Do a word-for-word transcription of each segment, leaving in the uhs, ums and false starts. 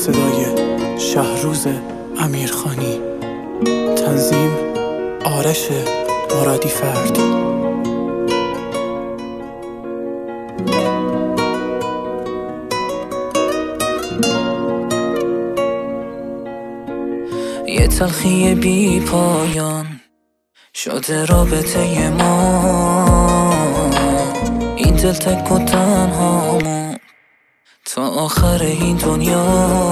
صدای شهروز امیرخانی، تنظیم آرش مرادی فردی. یه تلخی بی پایان شده رابطه ما، این دل تک و تنهامون تا آخر این دنیا،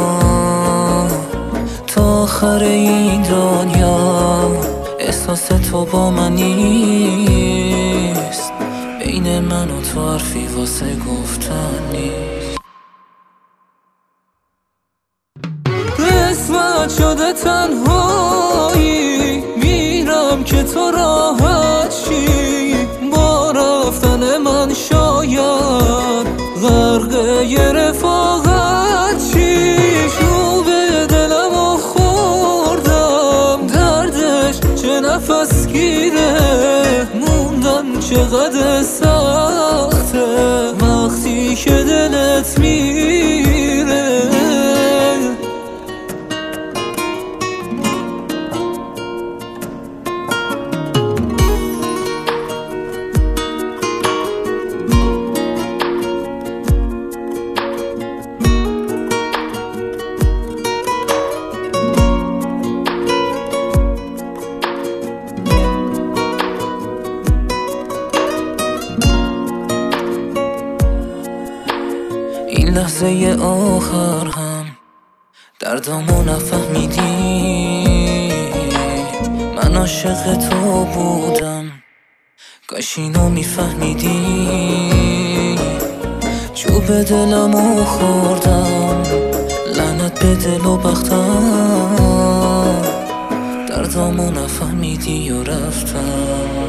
تا آخر این دنیا. احساس تو با من نیست، بین من و تو حرفی واسه گفتن نیست. قسمت شده تنهایی، میرم که تو راحت شی. با رفتن من شاید غرق یه رفاقت شی. رو به دلم و خوردم دردش چه نفس گیره، موندن چقدر سخته وقتی که دلت میره. این لحظه آخر هم دردامو نفهمیدی، من عاشق تو بودم کاش اینو میفهمیدی. چوب دلمو خوردم لعنت به دل و بختم، دردامو نفهمیدی و رفتم.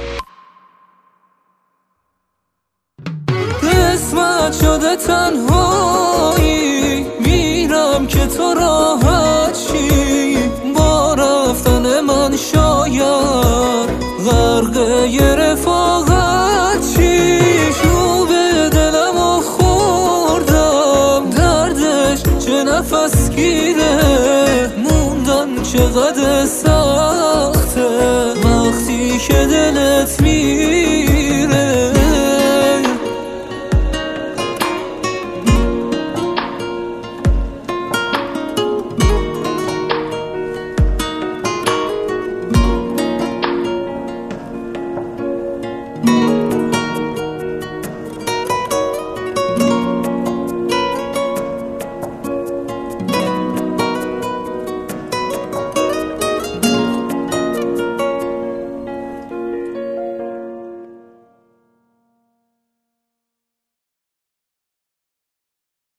قسمت شده تنهایی، میرم که تو راحت شی. با رفتن من شاید غرق یه رفاقت شی. رو به دلم و خوردم دردش چه نفس گیره، موندن چقدر سخته وقتی که دلت میره.